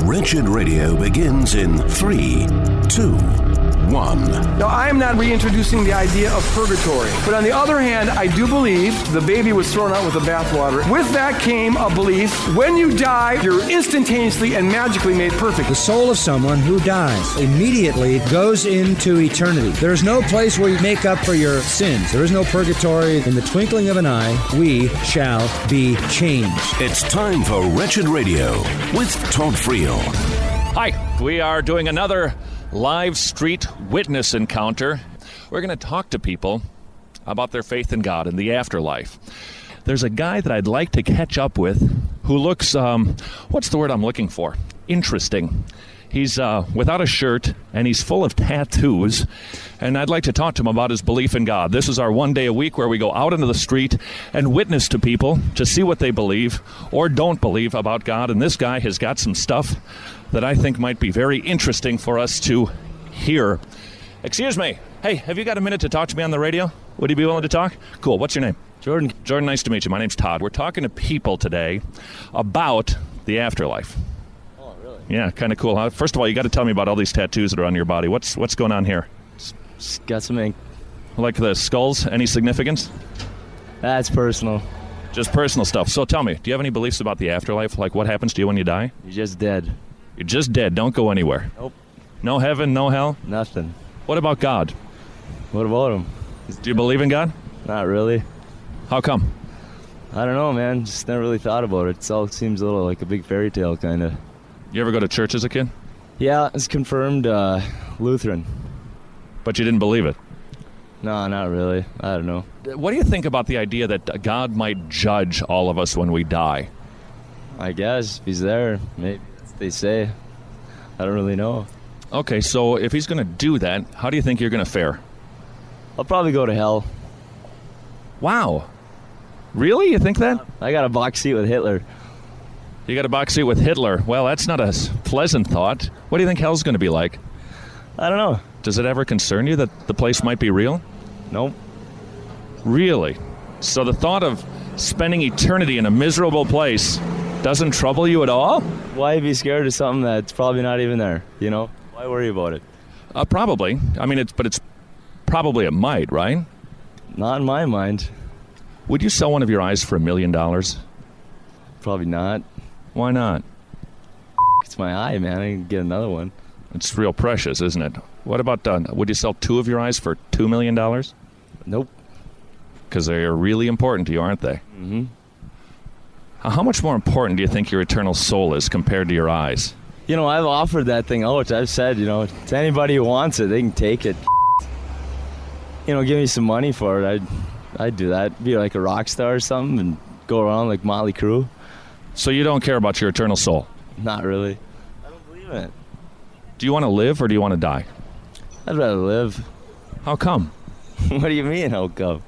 Wretched Radio begins in 3, 2, 1. Now, I am not reintroducing the idea of purgatory, but on the other hand, I do believe the baby was thrown out with the bathwater. With that came a belief, when you die, you're instantaneously and magically made perfect. The soul of someone who dies immediately goes into eternity. There is no place where you make up for your sins. There is no purgatory. In the twinkling of an eye, we shall be changed. It's time for Wretched Radio with Todd Friel. Hi, we are doing another live street witness encounter. We're going to talk to people about their faith in God and the afterlife. There's a guy that I'd like to catch up with who looks, what's the word I'm looking for? Interesting. He's without a shirt, and he's full of tattoos, and I'd like to talk to him about his belief in God. This is our one day a week where we go out into the street and witness to people to see what they believe or don't believe about God, and this guy has got some stuff that I think might be very interesting for us to hear. Excuse me. Hey, have you got a minute to talk to me on the radio? Would you be willing to talk? Cool. What's your name? Jordan. Jordan, nice to meet you. My name's Todd. We're talking to people today about the afterlife. Oh, really? Yeah, kind of cool, huh? First of all, you got to tell me about all these tattoos that are on your body. What's going on here? Just got some ink. Like the skulls? Any significance? That's personal. Just personal stuff. So tell me, do you have any beliefs about the afterlife? Like what happens to you when you die? You're just dead. You're just dead. Don't go anywhere. Nope. No heaven, no hell? Nothing. What about God? What about him? Do you believe in God? Not really. How come? I don't know, man. Just never really thought about it. It all seems a little like a big fairy tale, kind of. You ever go to church as a kid? Yeah, it's confirmed Lutheran. But you didn't believe it? No, not really. I don't know. What do you think about the idea that God might judge all of us when we die? I guess if he's there, maybe that's what they say. I don't really know. Okay, so if he's going to do that, how do you think you're going to fare? I'll probably go to hell. Wow. Really? You think that? I got a box seat with Hitler. You got a box seat with Hitler. Well, that's not a pleasant thought. What do you think hell's going to be like? I don't know. Does it ever concern you that the place might be real? Nope. Really? So the thought of spending eternity in a miserable place doesn't trouble you at all? Why be scared of something that's probably not even there, you know? Why worry about it? Probably. I mean, it's probably it might, right? Not in my mind. Would you sell one of your eyes for $1 million? Probably not. Why not? It's my eye, man. I can get another one. It's real precious, isn't it? What about, would you sell 2 of your eyes for $2 million? Nope. Because they're really important to you, aren't they? Mm-hmm. How much more important do you think your eternal soul is compared to your eyes? You know, I've offered that thing out. I've said, you know, to anybody who wants it, they can take it. You know, give me some money for it. I'd do that. Be like a rock star or something and go around like Motley Crue. So you don't care about your eternal soul? Not really. I don't believe in it. Do you want to live or do you want to die? I'd rather live. How come? What do you mean, how come?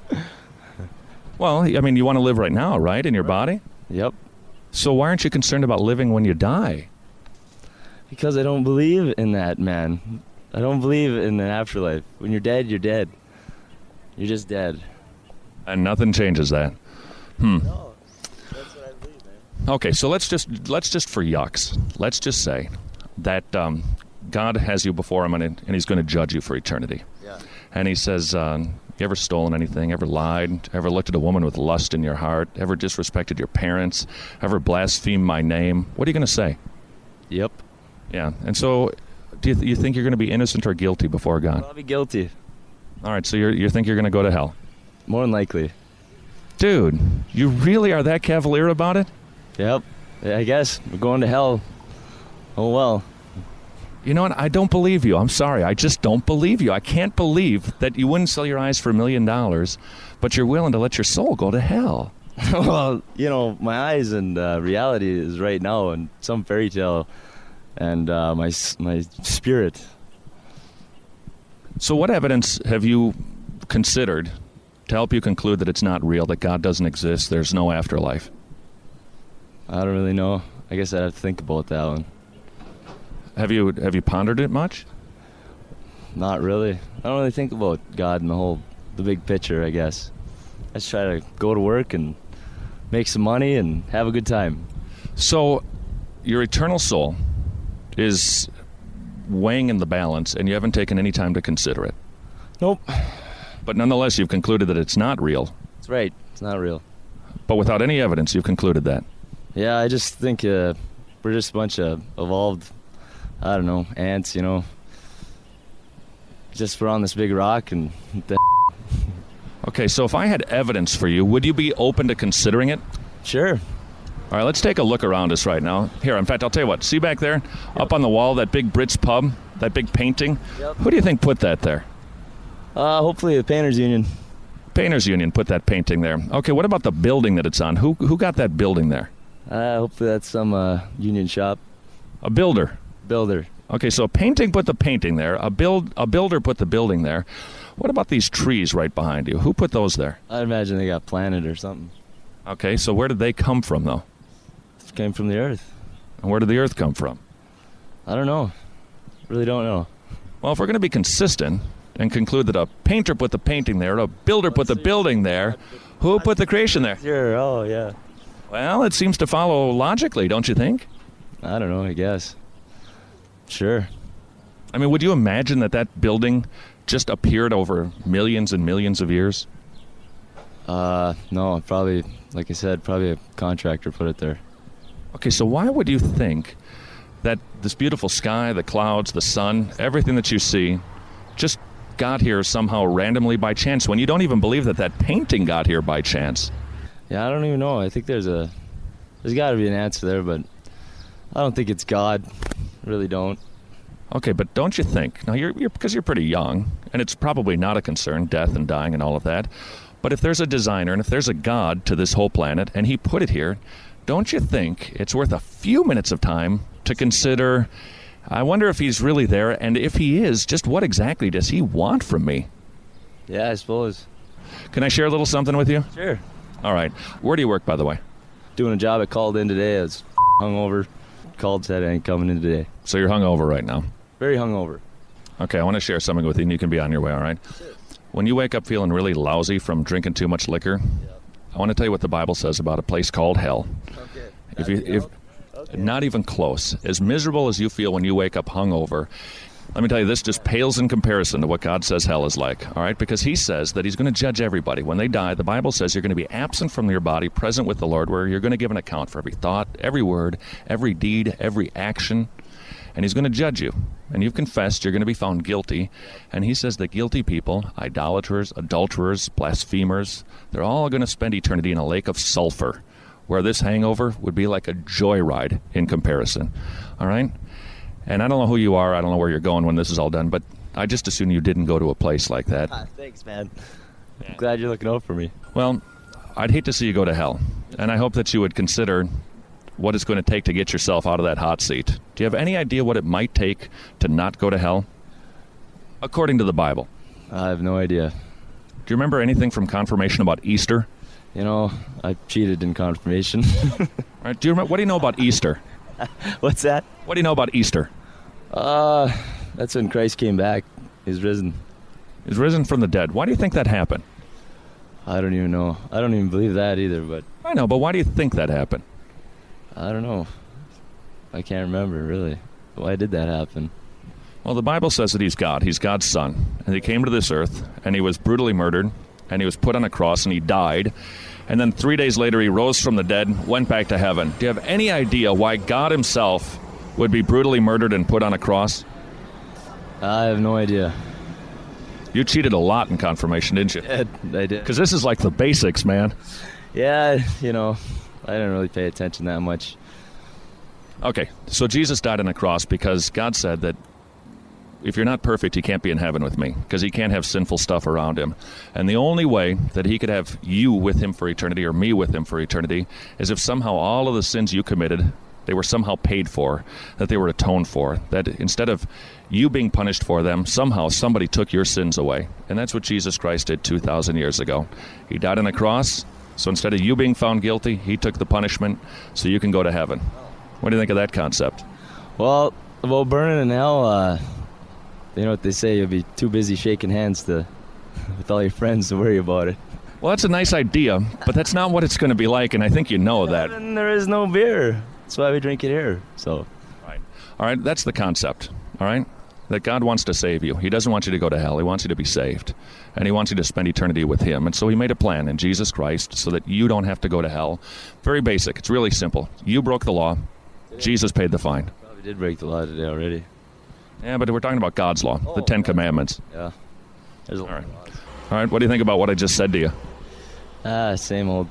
Well, I mean, you want to live right now, right, in your body? Yep. So why aren't you concerned about living when you die? Because I don't believe in that, man. I don't believe in the afterlife. When you're dead, you're dead. You're just dead. And nothing changes that. No, that's what I believe, man. Okay, so let's just for yucks, let's just say that God has you before him and he's going to judge you for eternity. Yeah. And he says, you ever stolen anything, ever lied, ever looked at a woman with lust in your heart, ever disrespected your parents, ever blasphemed my name? What are you going to say? Yep. Yeah, and so do you think you're going to be innocent or guilty before God? I'll be guilty. All right, so you think you're going to go to hell? More than likely. Dude, you really are that cavalier about it? Yep. Yeah, I guess. We're going to hell. Oh, well. You know what? I don't believe you. I'm sorry. I just don't believe you. I can't believe that you wouldn't sell your eyes for $1 million, but you're willing to let your soul go to hell. Well, you know, my eyes and reality is right now in some fairy tale, and my spirit. So what evidence have you considered to help you conclude that it's not real, that God doesn't exist, there's no afterlife? I don't really know. I guess I'd have to think about that one. Have you pondered it much? Not really. I don't really think about God and the big picture, I guess. I just try to go to work and make some money and have a good time. So, your eternal soul is weighing in the balance, and you haven't taken any time to consider it. Nope. But nonetheless, you've concluded that it's not real. That's right. It's not real. But without any evidence, you've concluded that. Yeah, I just think we're just a bunch of evolved, I don't know, ants, you know. Just we're on this big rock and... Okay, so if I had evidence for you, would you be open to considering it? Sure. All right, let's take a look around us right now. Here, in fact, I'll tell you what. See back there? Up on the wall, that big Brits pub, that big painting? Yep. Who do you think put that there? Hopefully the Painters Union. Painters Union put that painting there. Okay, what about the building that it's on? Who got that building there? Hopefully that's some union shop. A builder. Builder. Okay, so a painting put the painting there. A builder put the building there. What about these trees right behind you? Who put those there? I'd imagine they got planted or something. Okay, so where did they come from, though? It came from the earth. And where did the earth come from? I don't know. Really don't know. Well, if we're going to be consistent and conclude that a painter put the painting there, a builder put the building there, who put the creation there? Sure, oh, yeah. Well, it seems to follow logically, don't you think? I don't know, I guess. Sure. I mean, would you imagine that building just appeared over millions and millions of years? No, probably, like I said, probably a contractor put it there. Okay, so why would you think that this beautiful sky, the clouds, the sun, everything that you see just got here somehow randomly by chance when you don't even believe that painting got here by chance? Yeah, I don't even know. I think there's got to be an answer there, but I don't think it's God. I really don't. Okay, but don't you think, now you're because you're pretty young, and it's probably not a concern, death and dying and all of that, but if there's a designer and if there's a God to this whole planet and he put it here, don't you think it's worth a few minutes of time to consider, I wonder if he's really there, and if he is, just what exactly does he want from me? Yeah, I suppose. Can I share a little something with you? Sure. All right. Where do you work, by the way? Doing a job. I called in today. I was hungover. Called, said I ain't coming in today. So you're hungover right now? Very hungover. Okay, I want to share something with you, and you can be on your way, all right? Sure. When you wake up feeling really lousy from drinking too much liquor, I want to tell you what the Bible says about a place called hell. Okay. If not even close. As miserable as you feel when you wake up hungover, let me tell you, this just pales in comparison to what God says hell is like, all right? Because he says that he's going to judge everybody. When they die, the Bible says you're going to be absent from your body, present with the Lord, where you're going to give an account for every thought, every word, every deed, every action, and he's going to judge you. And you've confessed, you're going to be found guilty. And he says that guilty people, idolaters, adulterers, blasphemers, they're all going to spend eternity in a lake of sulfur, where this hangover would be like a joyride in comparison, all right? And I don't know who you are. I don't know where you're going when this is all done, but I just assume you didn't go to a place like that. Thanks, man. I'm glad you're looking out for me. Well, I'd hate to see you go to hell, and I hope that you would consider what it's going to take to get yourself out of that hot seat. Do you have any idea what it might take to not go to hell? According to the Bible. I have no idea. Do you remember anything from confirmation about Easter? You know, I cheated in confirmation. All right, what do you know about Easter? What's that? What do you know about Easter? That's when Christ came back. He's risen. He's risen from the dead. Why do you think that happened? I don't even know. I don't even believe that either, but... I know, but why do you think that happened? I don't know. I can't remember, really. Why did that happen? Well, the Bible says that he's God. He's God's son. And he came to this earth, and he was brutally murdered, and he was put on a cross, and he died. And then 3 days later, he rose from the dead, went back to heaven. Do you have any idea why God himself would be brutally murdered and put on a cross? I have no idea. You cheated a lot in confirmation, didn't you? Yeah, I did. Because this is like the basics, man. Yeah, you know, I didn't really pay attention that much. Okay, so Jesus died on a cross because God said that if you're not perfect, he can't be in heaven with me, because he can't have sinful stuff around him. And the only way that he could have you with him for eternity, or me with him for eternity, is if somehow all of the sins you committed, they were somehow paid for, that they were atoned for, that instead of you being punished for them, somehow somebody took your sins away. And that's what Jesus Christ did 2,000 years ago. He died on a cross, so instead of you being found guilty, he took the punishment so you can go to heaven. What do you think of that concept? Well, about burning in hell, you know what they say, you'll be too busy shaking hands with all your friends to worry about it. Well, that's a nice idea, but that's not what it's going to be like, and I think you know that. And there is no beer. That's why we drink it here. So. Right. All right, that's the concept, all right? That God wants to save you. He doesn't want you to go to hell. He wants you to be saved. And he wants you to spend eternity with him. And so he made a plan in Jesus Christ so that you don't have to go to hell. Very basic. It's really simple. You broke the law. Jesus paid the fine. Probably did break the law today already. Yeah, but we're talking about God's law, the Ten Commandments. Yeah. There's a lot All right. of laws. All right, what do you think about what I just said to you? Same old.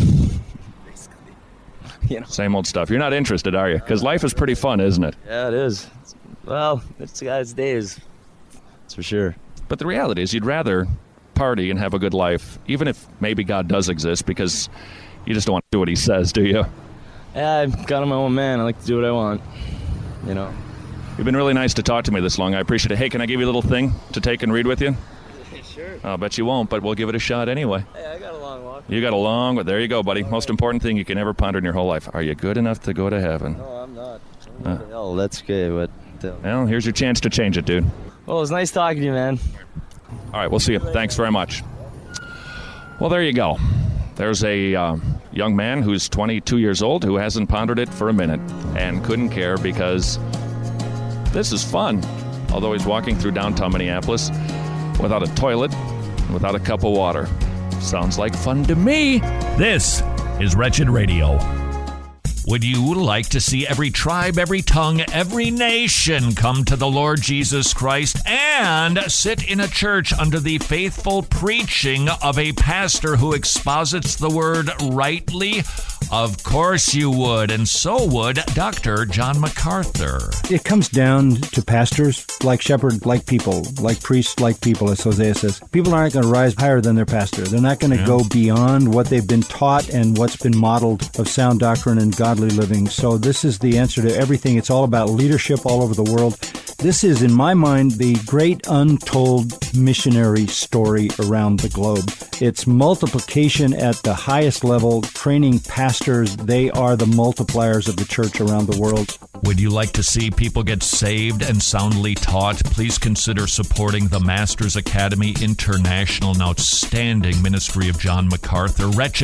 Same old stuff. You're not interested, are you? Because life is pretty fun, isn't it? Yeah, it is. Well, it's God's days. That's for sure. But the reality is you'd rather party and have a good life, even if maybe God does exist, because you just don't want to do what he says, do you? Yeah, I'm kind of my own man. I like to do what I want, you know. You've been really nice to talk to me this long. I appreciate it. Hey, can I give you a little thing to take and read with you? Sure. I'll bet you won't, but we'll give it a shot anyway. Hey, I got a long walk. You got a long, but there you go, buddy. Most important thing you can ever ponder in your whole life. Are you good enough to go to heaven? No, I'm not. I'm going to hell. That's okay, but... Well, here's your chance to change it, dude. Well, it was nice talking to you, man. All right, we'll see you. Thanks very much. Well, there you go. There's a young man who's 22 years old who hasn't pondered it for a minute and couldn't care because this is fun. Although he's walking through downtown Minneapolis without a toilet, without a cup of water. Sounds like fun to me. This is Wretched Radio. Would you like to see every tribe, every tongue, every nation come to the Lord Jesus Christ and sit in a church under the faithful preaching of a pastor who exposits the word rightly? Of course you would, and so would Dr. John MacArthur. It comes down to pastors like shepherd, like people, like priests, like people, as Hosea says. People aren't going to rise higher than their pastor. They're not going to go beyond what they've been taught and what's been modeled of sound doctrine and godly living. So this is the answer to everything. It's all about leadership all over the world. This is, in my mind, the great untold missionary story around the globe. It's multiplication at the highest level, training pastors. They are the multipliers of the church around the world. Would you like to see people get saved and soundly taught? Please consider supporting the Masters Academy International, an outstanding ministry of John MacArthur.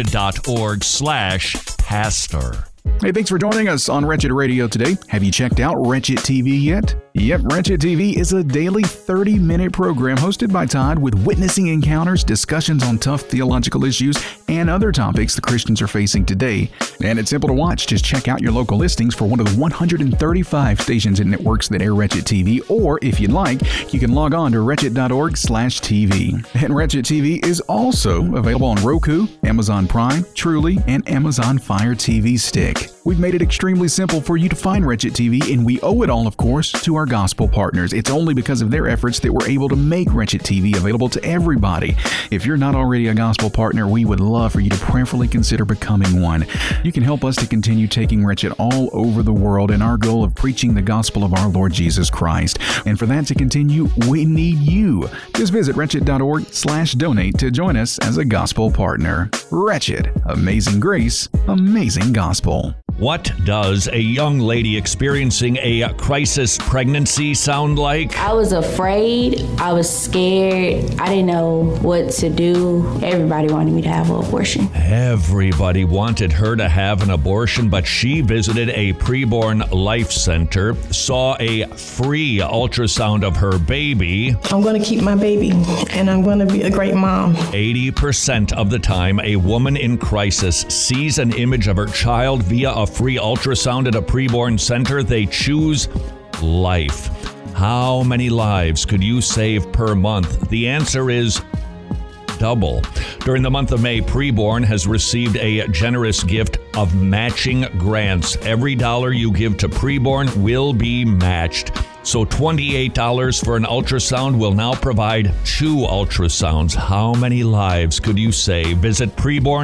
Wretched.org/pastor. Hey, thanks for joining us on Wretched Radio today. Have you checked out Wretched TV yet? Yep, Wretched TV is a daily 30-minute program hosted by Todd with witnessing encounters, discussions on tough theological issues, and other topics the Christians are facing today. And it's simple to watch. Just check out your local listings for one of the 135 stations and networks that air Wretched TV, or if you'd like, you can log on to wretched.org/TV. And Wretched TV is also available on Roku, Amazon Prime, Truly, and Amazon Fire TV Stick. We've made it extremely simple for you to find Wretched TV, and we owe it all, of course, to our gospel partners. It's only because of their efforts that we're able to make Wretched TV available to everybody. If you're not already a gospel partner, we would love for you to prayerfully consider becoming one. You can help us to continue taking Wretched all over the world in our goal of preaching the gospel of our Lord Jesus Christ. And for that to continue, we need you. Just visit wretched.org/donate to join us as a gospel partner. Wretched. Amazing grace. Amazing gospel. What does a young lady experiencing a crisis pregnancy sound like? I was afraid. I was scared. I didn't know what to do. Everybody wanted me to have an abortion. Everybody wanted her to have an abortion, but she visited a preborn life center, saw a free ultrasound of her baby. I'm going to keep my baby, and I'm going to be a great mom. 80% of the time, a woman in crisis sees an image of her child via a free ultrasound at a preborn center. They choose life. How many lives could you save per month? The answer is double. During the month of May, Preborn has received a generous gift of matching grants. Every dollar you give to Preborn will be matched. So $28 for an ultrasound will now provide 2 ultrasounds. How many lives could you save? Visit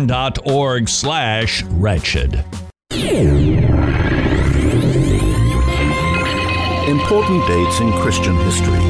preborn.org/wretched. Important dates in Christian history.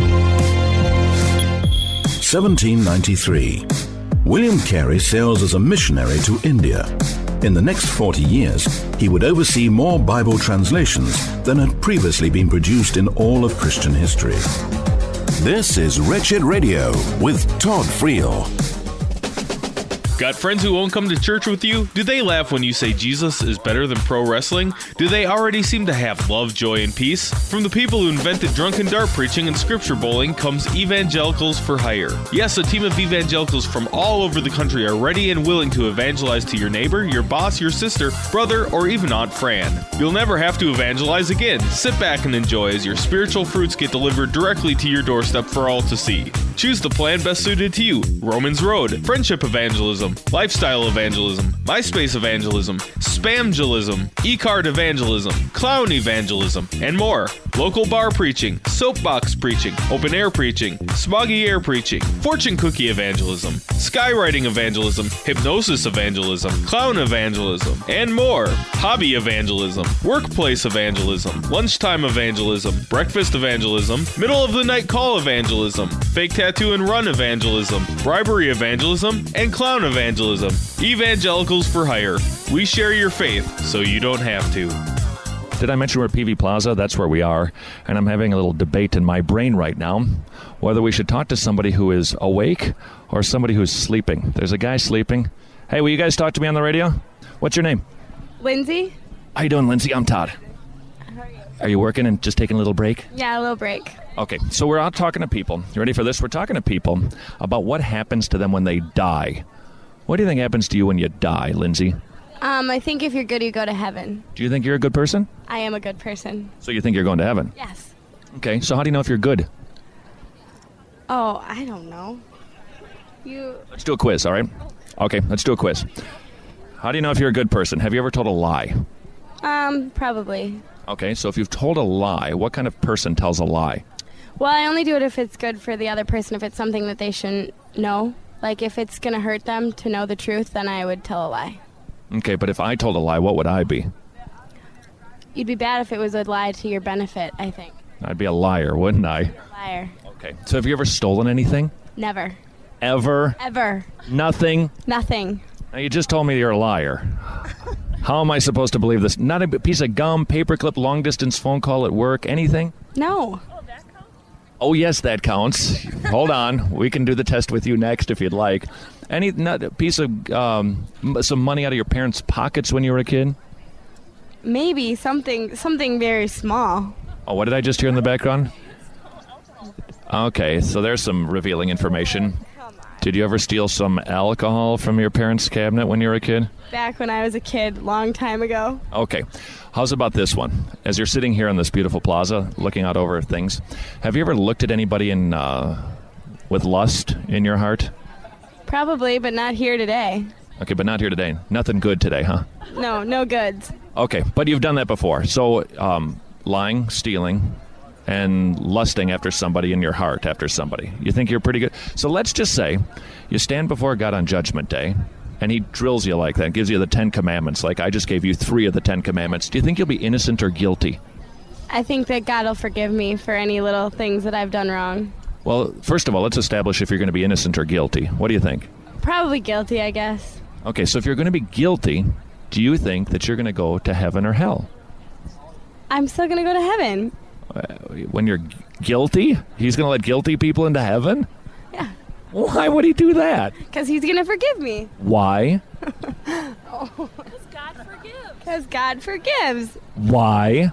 1793. William Carey sails as a missionary to India. In the next 40 years, he would oversee more Bible translations than had previously been produced in all of Christian history. This is Wretched Radio with Todd Friel. Got friends who won't come to church with you? Do they laugh when you say Jesus is better than pro wrestling? Do they already seem to have love, joy, and peace? From the people who invented drunken dart preaching and scripture bowling comes Evangelicals for Hire. Yes, a team of evangelicals from all over the country are ready and willing to evangelize to your neighbor, your boss, your sister, brother, or even Aunt Fran. You'll never have to evangelize again. Sit back and enjoy as your spiritual fruits get delivered directly to your doorstep for all to see. Choose the plan best suited to you. Romans Road, Friendship Evangelism, Lifestyle Evangelism, MySpace Evangelism, Spamgelism, eCard Evangelism, Clown Evangelism, and more. Local bar preaching, soapbox preaching, open air preaching, smoggy air preaching, fortune cookie evangelism, skywriting evangelism, hypnosis evangelism, clown evangelism, and more. Hobby evangelism, workplace evangelism, lunchtime evangelism, breakfast evangelism, middle of the night call evangelism, fake tattoo and run evangelism, bribery evangelism, and clown evangelism. Evangelicals for Hire. We share your faith so you don't have to. Did I mention we're at PV Plaza? That's where we are. And I'm having a little debate in my brain right now whether we should talk to somebody who is awake or somebody who's sleeping. There's a guy sleeping. Hey, will you guys talk to me on the radio? What's your name? Lindsay. How you doing, Lindsay? I'm Todd. How are you? Are you working and just taking a little break? Yeah, a little break. Okay, so we're out talking to people. You ready for this? We're talking to people about what happens to them when they die. What do you think happens to you when you die, Lindsay? I think if you're good, you go to heaven. Do you think you're a good person? I am a good person. So you think you're going to heaven? Yes. Okay, so how do you know if you're good? Oh, I don't know. Let's do a quiz, all right? Okay, let's do a quiz. How do you know if you're a good person? Have you ever told a lie? Probably. Okay, so if you've told a lie, what kind of person tells a lie? Well, I only do it if it's good for the other person, if it's something that they shouldn't know. Like, if it's going to hurt them to know the truth, then I would tell a lie. Okay, but if I told a lie, what would I be? You'd be bad if it was a lie to your benefit, I think. I'd be a liar, wouldn't I? Liar. Okay, so have you ever stolen anything? Never. Ever? Ever. Nothing? Nothing. Now, you just told me you're a liar. How am I supposed to believe this? Not a piece of gum, paperclip, long-distance phone call at work, anything? No. Oh, yes, that counts. Hold on. We can do the test with you next if you'd like. Not a piece of some money out of your parents' pockets when you were a kid? Maybe something very small. Oh, what did I just hear in the background? Okay, so there's some revealing information. Did you ever steal some alcohol from your parents' cabinet when you were a kid? Back when I was a kid, long time ago. Okay. How's about this one? As you're sitting here on this beautiful plaza, looking out over things, have you ever looked at anybody with lust in your heart? Probably, but not here today. Okay, but not here today. Nothing good today, huh? No goods. Okay, but you've done that before. So, lying, stealing, and lusting after somebody in your heart after somebody. You think you're pretty good? So let's just say you stand before God on Judgment Day, and he drills you like that, gives you the 10 Commandments, like I just gave you 3 of the 10 Commandments. Do you think you'll be innocent or guilty? I think that God will forgive me for any little things that I've done wrong. Well, first of all, let's establish if you're going to be innocent or guilty. What do you think? Probably guilty, I guess. Okay, so if you're going to be guilty, do you think that you're going to go to heaven or hell? I'm still going to go to heaven. When you're guilty? He's going to let guilty people into heaven? Yeah. Why would he do that? Because he's going to forgive me. Why? Because God forgives. Because God forgives. Why?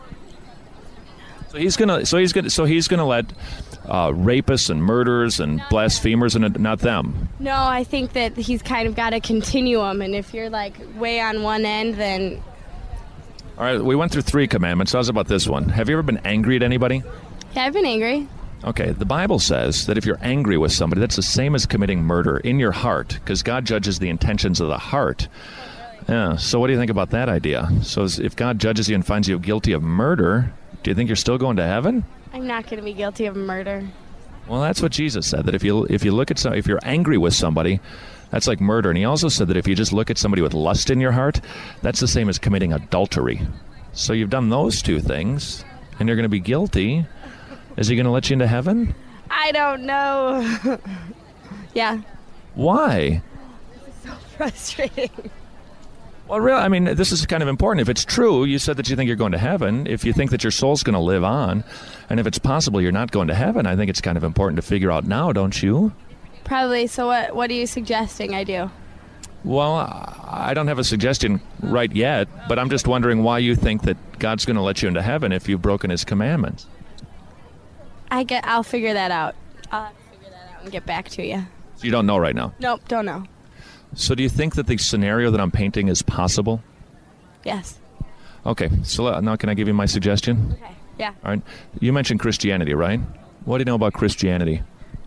So he's going to let rapists and murderers and blasphemers and not them. No, I think that he's kind of got a continuum, and if you're like way on one end, then. All right, we went through 3 commandments. How's about this one? Have you ever been angry at anybody? Yeah, I've been angry. Okay, the Bible says that if you're angry with somebody, that's the same as committing murder in your heart, because God judges the intentions of the heart. Yeah, so what do you think about that idea? So if God judges you and finds you guilty of murder, do you think you're still going to heaven? I'm not going to be guilty of murder. Well, that's what Jesus said, that if you look at if you're angry with somebody, that's like murder. And he also said that if you just look at somebody with lust in your heart, that's the same as committing adultery. So you've done those 2 things, and you're going to be guilty. Is he going to let you into heaven? I don't know. Yeah. Why? This is so frustrating. Well, really, I mean, this is kind of important. If it's true, you said that you think you're going to heaven. If you think that your soul's going to live on, and if it's possible you're not going to heaven, I think it's kind of important to figure out now, don't you? Probably. So what are you suggesting I do? Well, I don't have a suggestion right yet, but I'm just wondering why you think that God's going to let you into heaven if you've broken his commandments. I'll figure that out. I'll have to figure that out and get back to you. So you don't know right now? Nope, don't know. So do you think that the scenario that I'm painting is possible? Yes. Okay, so now can I give you my suggestion? Okay, yeah. All right. You mentioned Christianity, right? What do you know about Christianity?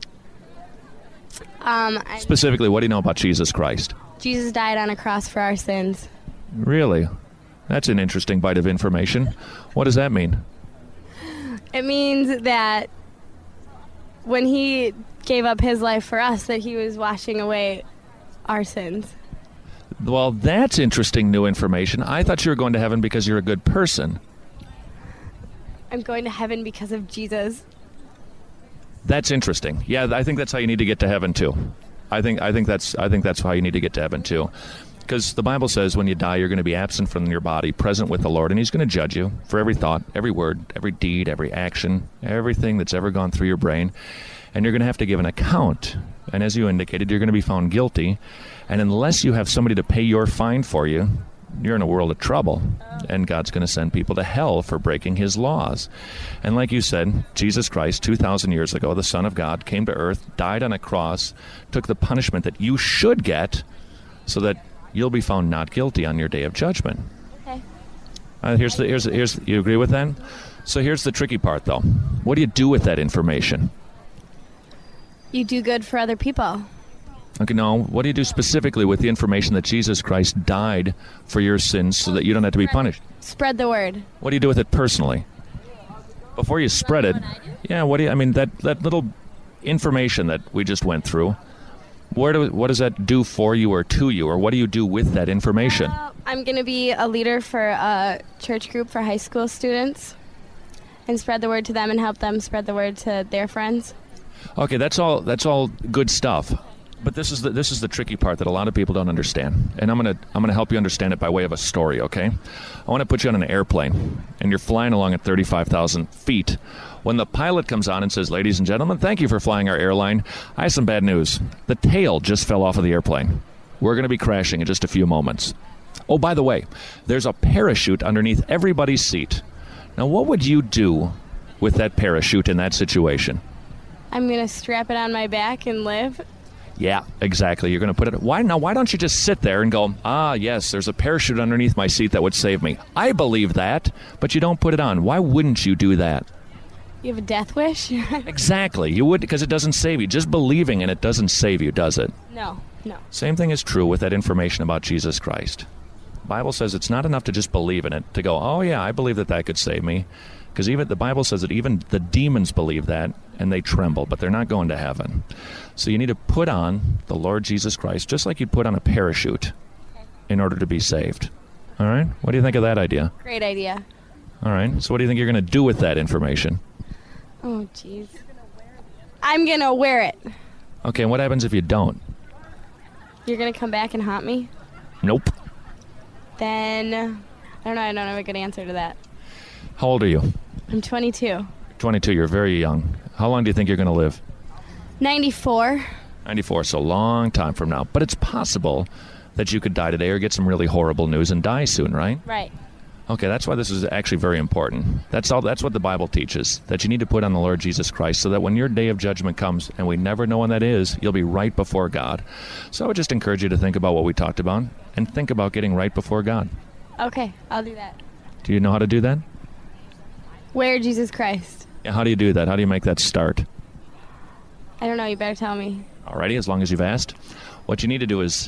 Specifically, what do you know about Jesus Christ? Jesus died on a cross for our sins. Really? That's an interesting bite of information. What does that mean? It means that when he gave up his life for us, that he was washing away our sins. Well, that's interesting new information. I thought you were going to heaven because you're a good person. I'm going to heaven because of Jesus. That's interesting. Yeah, I think that's how you need to get to heaven too. I think that's how you need to get to heaven too. Because the Bible says when you die, you're going to be absent from your body, present with the Lord, and he's going to judge you for every thought, every word, every deed, every action, everything that's ever gone through your brain. And you're going to have to give an account. And as you indicated, you're going to be found guilty. And unless you have somebody to pay your fine for you, you're in a world of trouble. And God's going to send people to hell for breaking his laws. And like you said, Jesus Christ, 2,000 years ago, the Son of God, came to earth, died on a cross, took the punishment that you should get so that you'll be found not guilty on your day of judgment. Okay. Here's you agree with that? So here's the tricky part, though. What do you do with that information? You do good for other people. Okay, no. What do you do specifically with the information that Jesus Christ died for your sins so that you don't have to be punished? Spread the word. What do you do with it personally? Before you spread it, yeah, that little information that we just went through, what does that do for you or to you, or what do you do with that information? I'm going to be a leader for a church group for high school students and spread the word to them and help them spread the word to their friends. Okay, that's all good stuff. But this is the tricky part that a lot of people don't understand, and I'm gonna help you understand it by way of a story. Okay, I want to put you on an airplane, and you're flying along at 35,000 feet. When the pilot comes on and says, "Ladies and gentlemen, thank you for flying our airline. I have some bad news. The tail just fell off of the airplane. We're going to be crashing in just a few moments. Oh, by the way, there's a parachute underneath everybody's seat. Now, what would you do with that parachute in that situation?" I'm going to strap it on my back and live. Yeah, exactly. You're going to put it... Why don't you just sit there and go, yes, there's a parachute underneath my seat that would save me. I believe that, but you don't put it on. Why wouldn't you do that? You have a death wish? Exactly. You would, because it doesn't save you. Just believing in it doesn't save you, does it? No. Same thing is true with that information about Jesus Christ. The Bible says it's not enough to just believe in it, to go, oh yeah, I believe that could save me. Because even the Bible says that even the demons believe that, and they tremble, but they're not going to heaven. So you need to put on the Lord Jesus Christ, just like you'd put on a parachute, in order to be saved. All right? What do you think of that idea? Great idea. All right. So what do you think you're going to do with that information? Oh, jeez. I'm going to wear it. Okay, and what happens if you don't? You're going to come back and haunt me? Nope. Then, I don't know. I don't have a good answer to that. How old are you? I'm 22. 22, you're very young. How long do you think you're going to live? 94. 94, so a long time from now. But it's possible that you could die today or get some really horrible news and die soon, right? Right. Okay, that's why this is actually very important. That's what the Bible teaches, that you need to put on the Lord Jesus Christ so that when your day of judgment comes, and we never know when that is, you'll be right before God. So I would just encourage you to think about what we talked about and think about getting right before God. Okay, I'll do that. Do you know how to do that? Wear Jesus Christ. Yeah, how do you do that? How do you make that start? I don't know. You better tell me. Alrighty, as long as you've asked. What you need to do is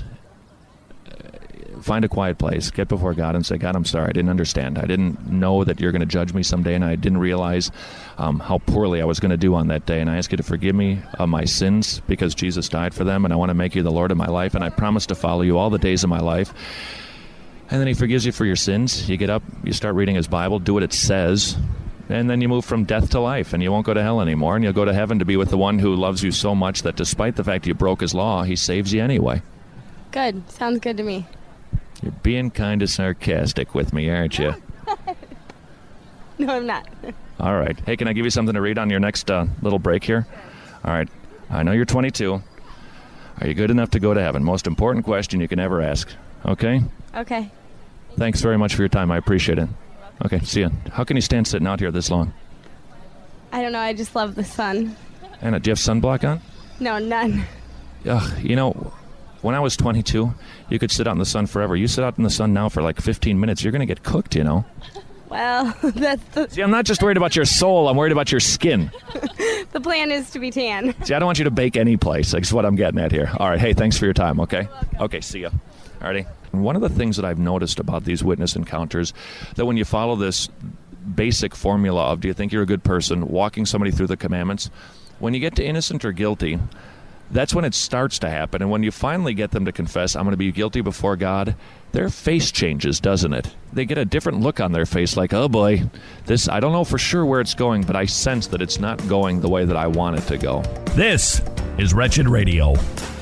find a quiet place, get before God and say, God, I'm sorry, I didn't understand. I didn't know that you're going to judge me someday, and I didn't realize how poorly I was going to do on that day. And I ask you to forgive me of my sins because Jesus died for them, and I want to make you the Lord of my life, and I promise to follow you all the days of my life. And then he forgives you for your sins. You get up, you start reading his Bible, do what it says, and then you move from death to life, and you won't go to hell anymore, and you'll go to heaven to be with the one who loves you so much that despite the fact you broke his law, he saves you anyway. Good. Sounds good to me. You're being kind of sarcastic with me, aren't you? No, I'm not. All right. Hey, can I give you something to read on your next little break here? All right. I know you're 22. Are you good enough to go to heaven? Most important question you can ever ask. Okay? Okay. Thanks very much for your time. I appreciate it. Okay, see ya. How can you stand sitting out here this long? I don't know. I just love the sun. Anna, do you have sunblock on? No, none. Ugh, you know, when I was 22, you could sit out in the sun forever. You sit out in the sun now for like 15 minutes, you're going to get cooked, you know? Well, that's the... See, I'm not just worried about your soul. I'm worried about your skin. The plan is to be tan. See, I don't want you to bake any place. That's what I'm getting at here. All right, hey, thanks for your time, okay? Okay, see ya. Alrighty. One of the things that I've noticed about these witness encounters, that when you follow this basic formula of do you think you're a good person, walking somebody through the commandments, when you get to innocent or guilty, that's when it starts to happen. And when you finally get them to confess, I'm going to be guilty before God, their face changes, doesn't it? They get a different look on their face, like, oh boy, this, I don't know for sure where it's going, but I sense that it's not going the way that I want it to go. This is Wretched Radio.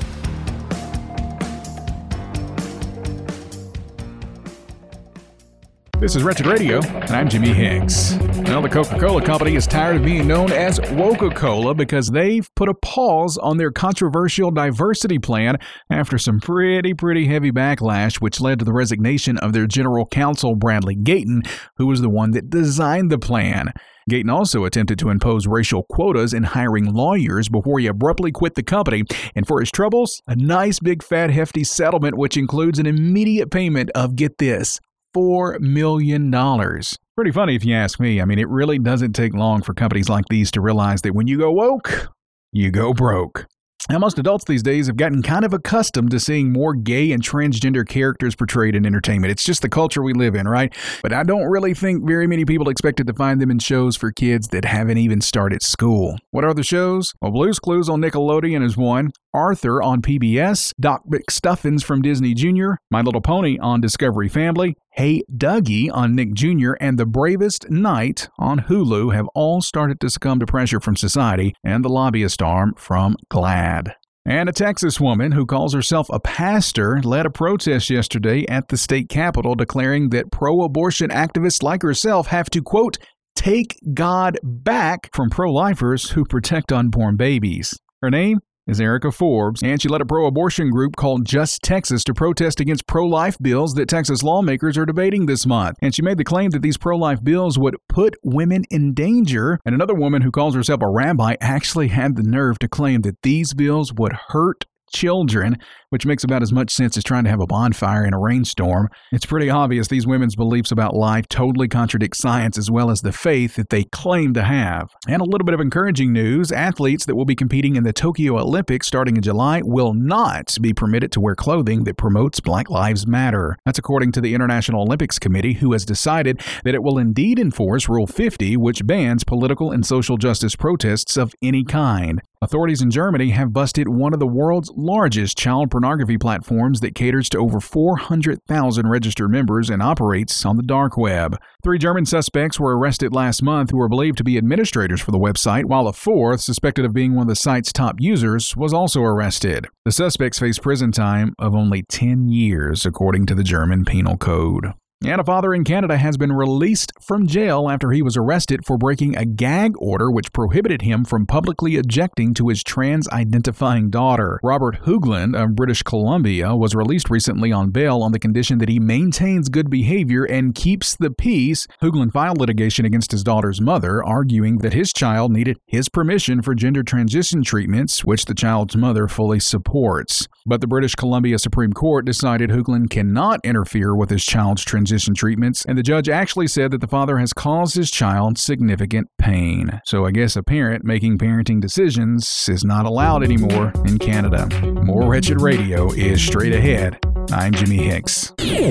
This is Wretched Radio, and I'm Jimmy Hicks. Well, the Coca-Cola Company is tired of being known as Woca-Cola because they've put a pause on their controversial diversity plan after some pretty heavy backlash, which led to the resignation of their general counsel, Bradley Gayton, who was the one that designed the plan. Gayton also attempted to impose racial quotas in hiring lawyers before he abruptly quit the company. And for his troubles, a nice big fat hefty settlement, which includes an immediate payment of, get this, $4 million. Pretty funny if you ask me. I mean, it really doesn't take long for companies like these to realize that when you go woke, you go broke. Now, most adults these days have gotten kind of accustomed to seeing more gay and transgender characters portrayed in entertainment. It's just the culture we live in, right? But I don't really think very many people expected to find them in shows for kids that haven't even started school. What are the shows? Well, Blue's Clues on Nickelodeon is one, Arthur on PBS, Doc McStuffins from Disney Jr., My Little Pony on Discovery Family, Hey Dougie on Nick Jr., and The Bravest Knight on Hulu have all started to succumb to pressure from society and the lobbyist arm from GLAAD. And a Texas woman who calls herself a pastor led a protest yesterday at the state capitol declaring that pro-abortion activists like herself have to, quote, take God back from pro-lifers who protect unborn babies. Her name is Erica Forbes, and she led a pro-abortion group called Just Texas to protest against pro-life bills that Texas lawmakers are debating this month. And she made the claim that these pro-life bills would put women in danger. And another woman who calls herself a rabbi actually had the nerve to claim that these bills would hurt children, which makes about as much sense as trying to have a bonfire in a rainstorm. It's pretty obvious these women's beliefs about life totally contradict science as well as the faith that they claim to have. And a little bit of encouraging news, athletes that will be competing in the Tokyo Olympics starting in July will not be permitted to wear clothing that promotes Black Lives Matter. That's according to the International Olympics Committee, who has decided that it will indeed enforce Rule 50, which bans political and social justice protests of any kind. Authorities in Germany have busted one of the world's largest child pornography platforms that caters to over 400,000 registered members and operates on the dark web. 3 German suspects were arrested last month who were believed to be administrators for the website, while a 4th, suspected of being one of the site's top users, was also arrested. The suspects face prison time of only 10 years, according to the German Penal Code. And a father in Canada has been released from jail after he was arrested for breaking a gag order which prohibited him from publicly objecting to his trans-identifying daughter. Robert Hoogland of British Columbia was released recently on bail on the condition that he maintains good behavior and keeps the peace. Hoogland filed litigation against his daughter's mother, arguing that his child needed his permission for gender transition treatments, which the child's mother fully supports. But the British Columbia Supreme Court decided Hoogland cannot interfere with his child's transition treatments, and the judge actually said that the father has caused his child significant pain. So I guess a parent making parenting decisions is not allowed anymore in Canada. More Wretched Radio is straight ahead. I'm Jimmy Hicks.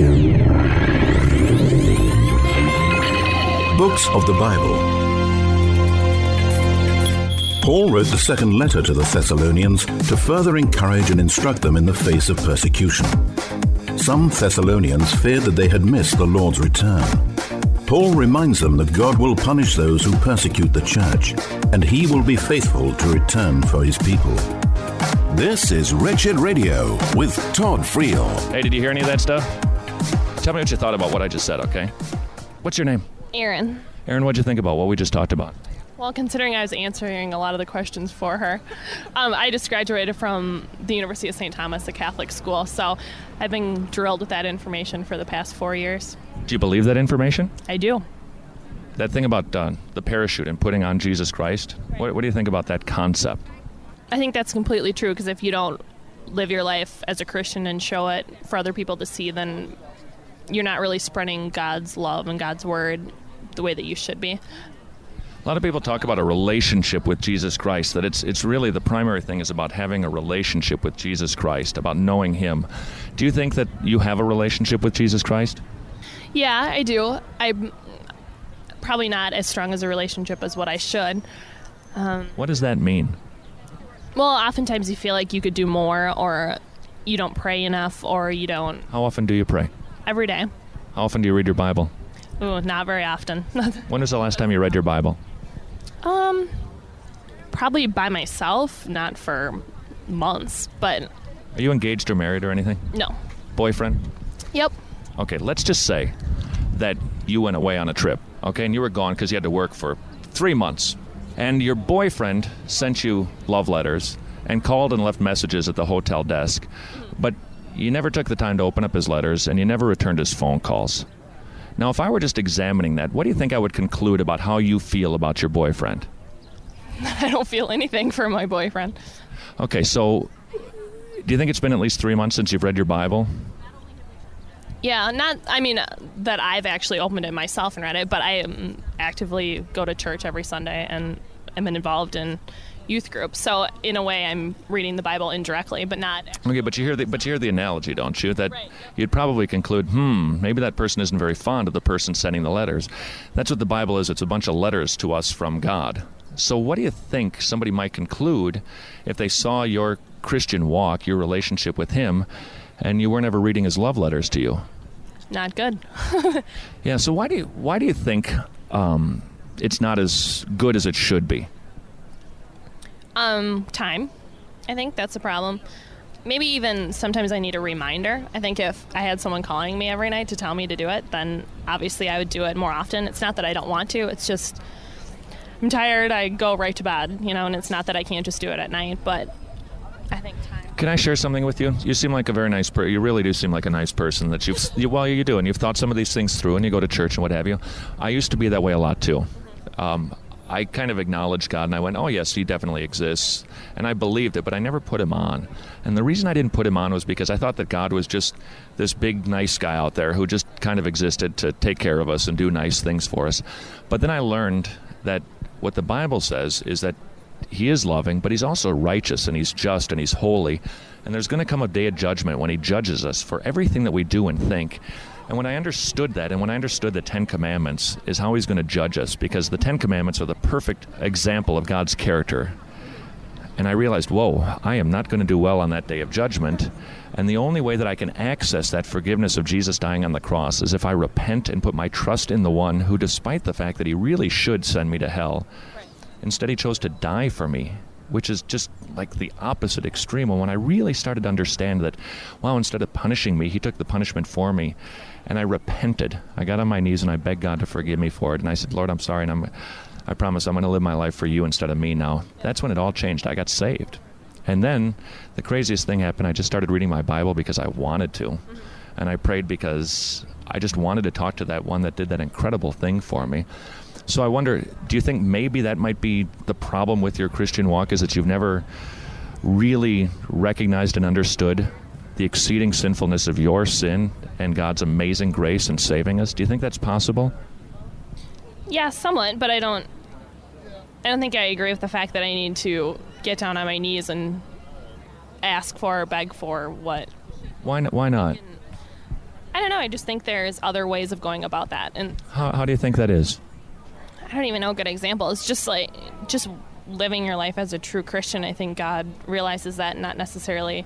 Books of the Bible. Paul wrote the second letter to the Thessalonians to further encourage and instruct them in the face of persecution. Some Thessalonians feared that they had missed the Lord's return. Paul reminds them that God will punish those who persecute the church, and he will be faithful to return for his people. This is Wretched Radio with Todd Friel. Hey, did you hear any of that stuff? Tell me what you thought about what I just said, okay? What's your name? Aaron. Aaron, what'd you think about what we just talked about? Well, considering I was answering a lot of the questions for her, I just graduated from the University of St. Thomas, a Catholic school, so I've been drilled with that information for the past 4 years. Do you believe that information? I do. That thing about the parachute and putting on Jesus Christ, what do you think about that concept? I think that's completely true, because if you don't live your life as a Christian and show it for other people to see, then you're not really spreading God's love and God's word the way that you should be. A lot of people talk about a relationship with Jesus Christ, that it's really the primary thing is about having a relationship with Jesus Christ, about knowing Him. Do you think that you have a relationship with Jesus Christ? Yeah, I do. I'm probably not as strong as a relationship as what I should. What does that mean? Well, oftentimes you feel like you could do more, or you don't pray enough, or you don't. How often do you pray? Every day. How often do you read your Bible? Ooh, not very often. When was the last time you read your Bible? Probably by myself, not for months, but... Are you engaged or married or anything? No. Boyfriend? Yep. Okay, let's just say that you went away on a trip, okay, and you were gone because you had to work for 3 months, and your boyfriend sent you love letters and called and left messages at the hotel desk, but you never took the time to open up his letters, and you never returned his phone calls. Now, if I were just examining that, what do you think I would conclude about how you feel about your boyfriend? I don't feel anything for my boyfriend. Okay, so do you think it's been at least 3 months since you've read your Bible? Yeah, that I've actually opened it myself and read it, but I actively go to church every Sunday and am involved in youth groups. So in a way, I'm reading the Bible indirectly, but not. Okay, but you hear the analogy, don't you? That right. You'd probably conclude, maybe that person isn't very fond of the person sending the letters. That's what the Bible is. It's a bunch of letters to us from God. So what do you think somebody might conclude if they saw your Christian walk, your relationship with Him, and you weren't ever reading His love letters to you? Not good. Yeah. So why do you think it's not as good as it should be? Time. I think that's a problem. Maybe even sometimes I need a reminder. I think if I had someone calling me every night to tell me to do it, then obviously I would do it more often. It's not that I don't want to. It's just I'm tired. I go right to bed, and it's not that I can't just do it at night, but I think time. Can I share something with you? You seem like a very nice person. You really do seem like a nice person. That you do, and you've thought some of these things through, and you go to church and what have you. I used to be that way a lot too. I kind of acknowledged God, and I went, oh, yes, He definitely exists. And I believed it, but I never put Him on. And the reason I didn't put Him on was because I thought that God was just this big, nice guy out there who just kind of existed to take care of us and do nice things for us. But then I learned that what the Bible says is that He is loving, but He's also righteous, and He's just, and He's holy. And there's going to come a day of judgment when He judges us for everything that we do and think. And when I understood that, and when I understood the 10 Commandments is how He's going to judge us, because the 10 Commandments are the perfect example of God's character. And I realized, whoa, I am not going to do well on that day of judgment. And the only way that I can access that forgiveness of Jesus dying on the cross is if I repent and put my trust in the one who, despite the fact that He really should send me to hell, instead He chose to die for me, which is just like the opposite extreme. And when I really started to understand that, wow, instead of punishing me, He took the punishment for me, and I repented. I got on my knees and I begged God to forgive me for it. And I said, Lord, I'm sorry, and I promise I'm going to live my life for You instead of me now. That's when it all changed. I got saved. And then the craziest thing happened. I just started reading my Bible because I wanted to. And I prayed because I just wanted to talk to that one that did that incredible thing for me. So I wonder, do you think maybe that might be the problem with your Christian walk, is that you've never really recognized and understood the exceeding sinfulness of your sin and God's amazing grace in saving us? Do you think that's possible? Yeah, somewhat, but I don't think I agree with the fact that I need to get down on my knees and ask for or beg for what. Why not? I don't know. I just think there's other ways of going about that. And how do you think that is? I don't even know a good example. It's just living your life as a true Christian. I think God realizes that, not necessarily.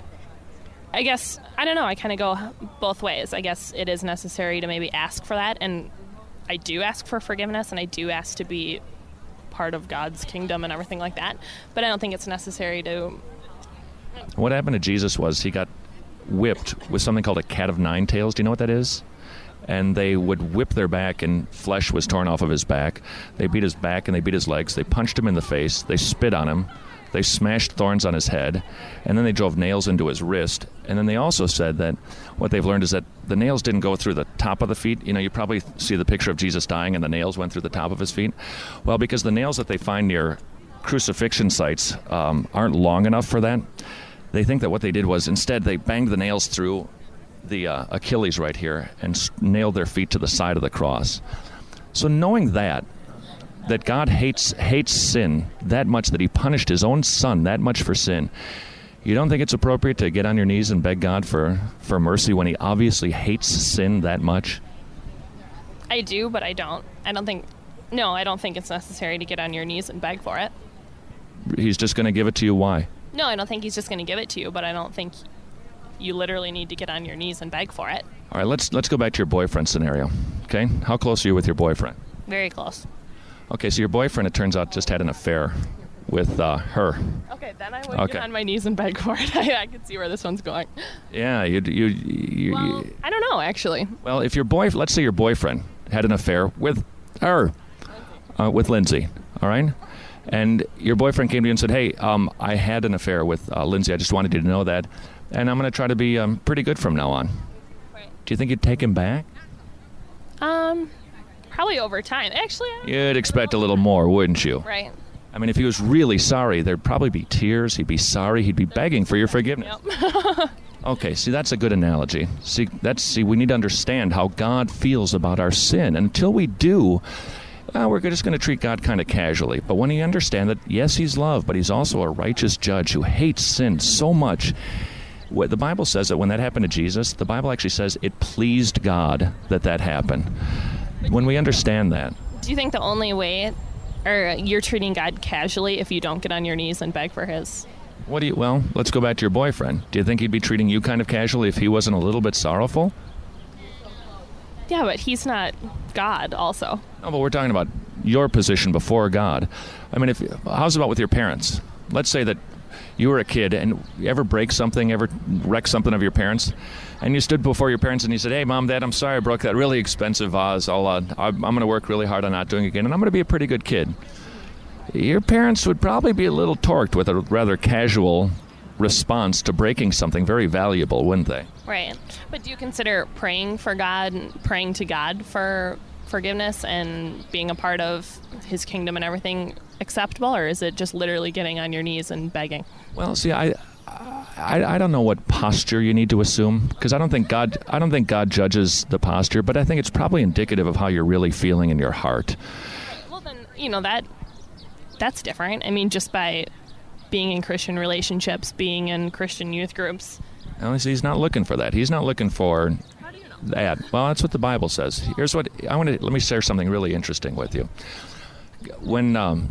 I guess, I don't know, I kind of go both ways. I guess it is necessary to maybe ask for that, and I do ask for forgiveness, and I do ask to be part of God's kingdom and everything like that, but I don't think it's necessary to... What happened to Jesus was He got whipped with something called a cat of nine tails. Do you know what that is? and they would whip their back, and flesh was torn off of his back. They beat his back and they beat his legs. They punched him in the face. They spit on him. They smashed thorns on his head, and then they drove nails into his wrist. And then they also said that what they've learned is that the nails didn't go through the top of the feet. You know, you probably see the picture of Jesus dying and the nails went through the top of his feet. Well, because the nails that they find near crucifixion sites aren't long enough for that, they think that what they did was instead they banged the nails through the Achilles right here and nailed their feet to the side of the cross. So knowing that God hates sin that much, that he punished his own son that much for sin, you don't think it's appropriate to get on your knees and beg God for mercy when he obviously hates sin that much? I do, but I don't. I don't think it's necessary to get on your knees and beg for it. He's just going to give it to you? Why? No, I don't think he's just going to give it to you, but I don't think you literally need to get on your knees and beg for it. All right, let's go back to your boyfriend scenario, okay? How close are you with your boyfriend? Very close. Okay, so your boyfriend, it turns out, just had an affair with her. Okay, then I would get on my knees and beg for it. I could see where this one's going. Yeah, I don't know, actually. Well, if let's say your boyfriend had an affair with her, with Lindsay, all right? And your boyfriend came to you and said, hey, I had an affair with Lindsay. I just wanted you to know that. And I'm going to try to be pretty good from now on. Right. Do you think you'd take him back? Probably over time. Actually, you'd expect a little more, wouldn't you? Right. I mean, if he was really sorry, there'd probably be tears. He'd be sorry. He'd be begging for your forgiveness. Yep. Okay, see, that's a good analogy. See, we need to understand how God feels about our sin. And until we do, we're just going to treat God kind of casually. But when you understand that, yes, he's love, but he's also a righteous judge who hates sin so much. The Bible says that when that happened to Jesus, the Bible actually says it pleased God that happened. When we understand that. Do you think the only way, or you're treating God casually if you don't get on your knees and beg for his? Well, let's go back to your boyfriend. Do you think he'd be treating you kind of casually if he wasn't a little bit sorrowful? Yeah, but he's not God also. No, but we're talking about your position before God. I mean, how's about with your parents? Let's say that you were a kid and you ever break something, ever wreck something of your parents, and you stood before your parents and you said, hey, Mom, Dad, I'm sorry I broke that really expensive vase. I'm going to work really hard on not doing it again, and I'm going to be a pretty good kid. Your parents would probably be a little torqued with a rather casual response to breaking something very valuable, wouldn't they? Right. But do you consider praying for God, praying to God for forgiveness and being a part of his kingdom and everything acceptable, or is it just literally getting on your knees and begging? Well, see, I don't know what posture you need to assume, because I don't think God judges the posture, but I think it's probably indicative of how you're really feeling in your heart. Well, then, that's different. I mean, just by being in Christian relationships, being in Christian youth groups. Well, he's not looking for that. He's not looking for that. Well, that's what the Bible says. Here's what let me share something really interesting with you. When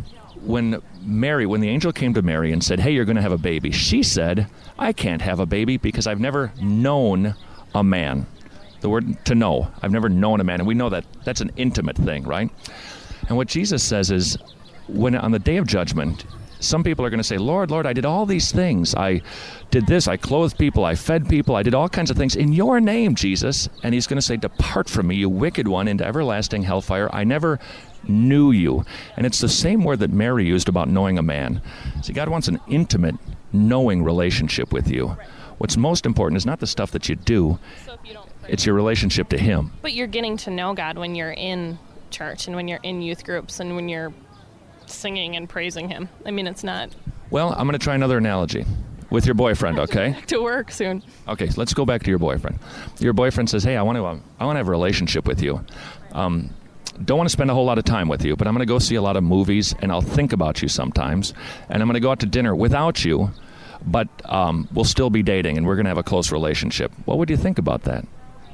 the angel came to Mary and said, hey, you're going to have a baby, she said, I can't have a baby because I've never known a man. The word to know. I've never known a man. And we know that that's an intimate thing, right? And what Jesus says is, when on the day of judgment, some people are going to say, Lord, Lord, I did all these things. I did this. I clothed people. I fed people. I did all kinds of things in your name, Jesus. And he's going to say, depart from me, you wicked one, into everlasting hellfire. I never knew you. And it's the same word that Mary used about knowing a man. See, God wants an intimate, knowing relationship with you. What's most important is not the stuff that you do. It's your relationship to him. But you're getting to know God when you're in church and when you're in youth groups and when you're singing and praising him. I mean, it's not... Well, I'm going to try another analogy with your boyfriend, okay? Back to work soon. Okay, let's go back to your boyfriend. Your boyfriend says, hey, I want to have a relationship with you. Don't want to spend a whole lot of time with you, but I'm going to go see a lot of movies, and I'll think about you sometimes, and I'm going to go out to dinner without you, but we'll still be dating, and we're going to have a close relationship. What would you think about that?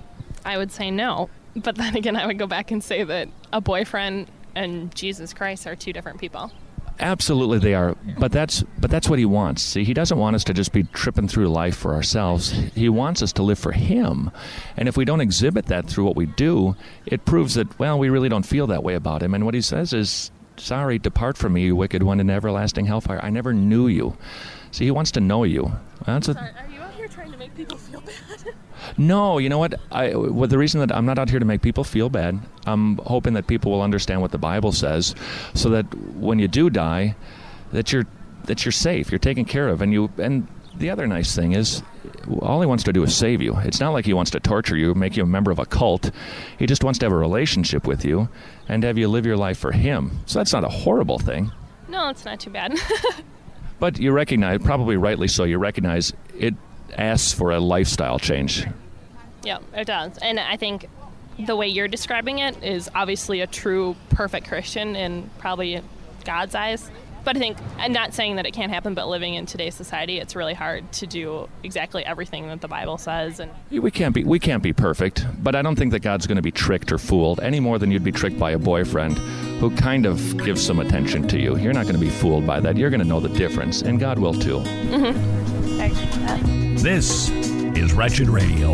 I would say no, but then again, I would go back and say that a boyfriend and Jesus Christ are two different people. Absolutely they are, but that's what he wants. See, he doesn't want us to just be tripping through life for ourselves. He wants us to live for him. And if we don't exhibit that through what we do, it proves that, well, we really don't feel that way about him. And what he says is, sorry, depart from me, you wicked one, in everlasting hellfire. I never knew you. See, he wants to know you. Sorry, are you out here trying to make people feel bad? No, you know what? The reason that I'm not out here to make people feel bad, I'm hoping that people will understand what the Bible says, so that when you do die, that you're safe, you're taken care of, and the other nice thing is, all he wants to do is save you. It's not like he wants to torture you, make you a member of a cult. He just wants to have a relationship with you and have you live your life for him. So that's not a horrible thing. No, it's not too bad. But you recognize, probably rightly so, you recognize it asks for a lifestyle change. Yeah, it does. And I think the way you're describing it is obviously a true, perfect Christian in probably God's eyes. But I think, I'm not saying that it can't happen, but living in today's society, it's really hard to do exactly everything that the Bible says. And we can't be perfect, but I don't think that God's going to be tricked or fooled any more than you'd be tricked by a boyfriend who kind of gives some attention to you. You're not going to be fooled by that. You're going to know the difference, and God will too. Mm-hmm. I agree with that. This is Wretched Radio.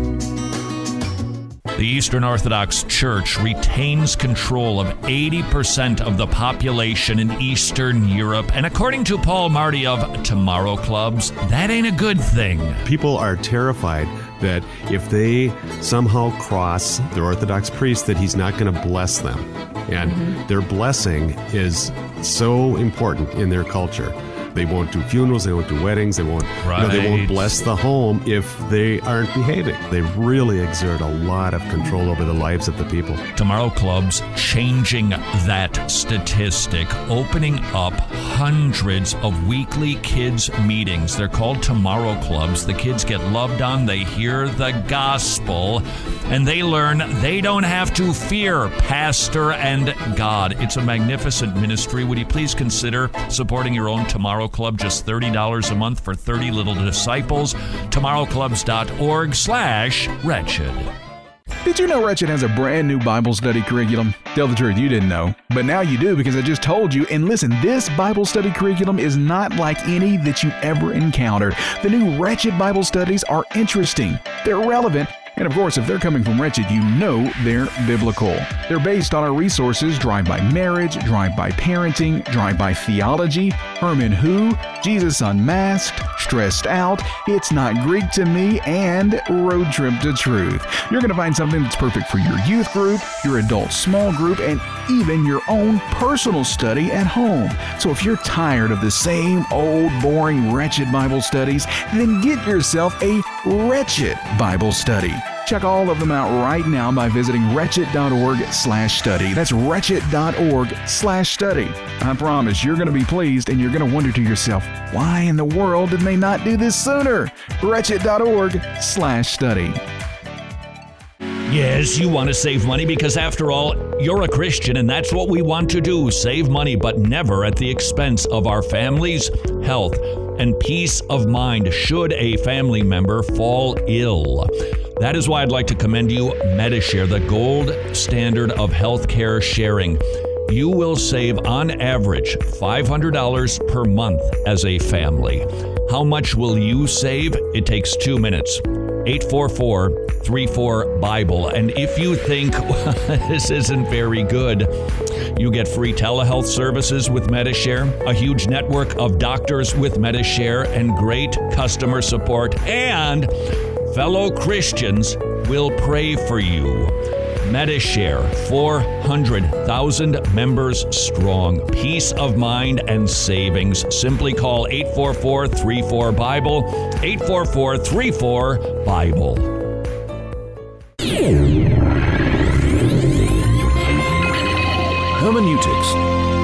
The Eastern Orthodox Church retains control of 80% of the population in Eastern Europe. And according to Paul Marty of Tomorrow Clubs, that ain't a good thing. People are terrified that if they somehow cross the Orthodox priest, that he's not going to bless them. And their blessing is so important in their culture. They won't do funerals, they won't do weddings, they won't bless the home if they aren't behaving. They really exert a lot of control over the lives of the people. Tomorrow Club's changing that statistic, opening up hundreds of weekly kids meetings. They're called Tomorrow Clubs. The kids get loved on, they hear the gospel, and they learn they don't have to fear pastor and God. It's a magnificent ministry. Would you please consider supporting your own Tomorrow Club? Just $30 a month for 30 little disciples. TomorrowClubs.org/wretched. Did you know Wretched has a brand new Bible study curriculum? Tell the truth, you didn't know. But now you do, because I just told you. And listen, this Bible study curriculum is not like any that you've ever encountered. The new Wretched Bible studies are interesting. They're relevant. And of course, if they're coming from Wretched, you know they're biblical. They're based on our resources: Drive-By Marriage, Drive-By Parenting, Drive-By Theology, Herman Who, Jesus Unmasked, Stressed Out, It's Not Greek to Me, and Road Trip to Truth. You're going to find something that's perfect for your youth group, your adult small group, and even your own personal study at home. So if you're tired of the same old, boring, Wretched Bible studies, then get yourself a Wretched Bible study. Check all of them out right now by visiting wretched.org/study. That's wretched.org/study. I promise you're going to be pleased, and you're going to wonder to yourself, why in the world did they not do this sooner? Wretched.org/study. Yes, you want to save money because, after all, you're a Christian, and that's what we want to do. Save money, but never at the expense of our families' health and peace of mind should a family member fall ill. That is why I'd like to commend you Medi-Share, the gold standard of healthcare sharing. You will save, on average, $500 per month as a family. How much will you save? It takes 2 minutes. 844-34-BIBLE. And if you think, well, this isn't very good, you get free telehealth services with Medi-Share, a huge network of doctors with Medi-Share, and great customer support, and fellow Christians will pray for you. Medi-Share, 400,000 members strong. Peace of mind and savings. Simply call 844-34-BIBLE, 844-34-BIBLE. Hermeneutics.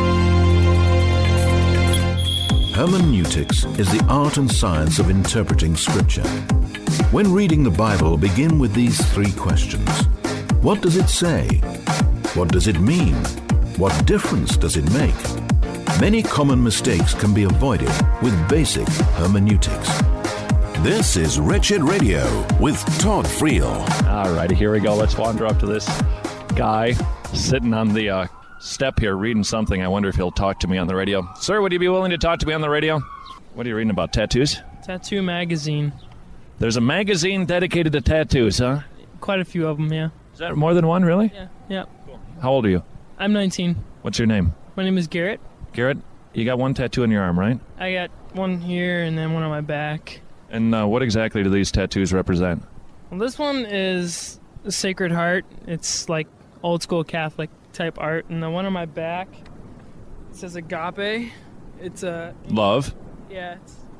Hermeneutics is the art and science of interpreting Scripture. When reading the Bible, begin with these 3 questions. What does it say? What does it mean? What difference does it make? Many common mistakes can be avoided with basic hermeneutics. This is Wretched Radio with Todd Friel. All righty, here we go. Let's wander up to this guy sitting on the step here reading something. I wonder if he'll talk to me on the radio. Sir, would you be willing to talk to me on the radio? What are you reading about, tattoos? Tattoo magazine. There's a magazine dedicated to tattoos, huh? Quite a few of them, yeah. Is that more than one, really? Yeah. Cool. How old are you? I'm 19. What's your name? My name is Garrett. Garrett, you got one tattoo on your arm, right? I got one here and then one on my back. And what exactly do these tattoos represent? Well, this one is the Sacred Heart. It's like old school Catholic type art. And the one on my back, it says agape. It's a... Love. Yeah.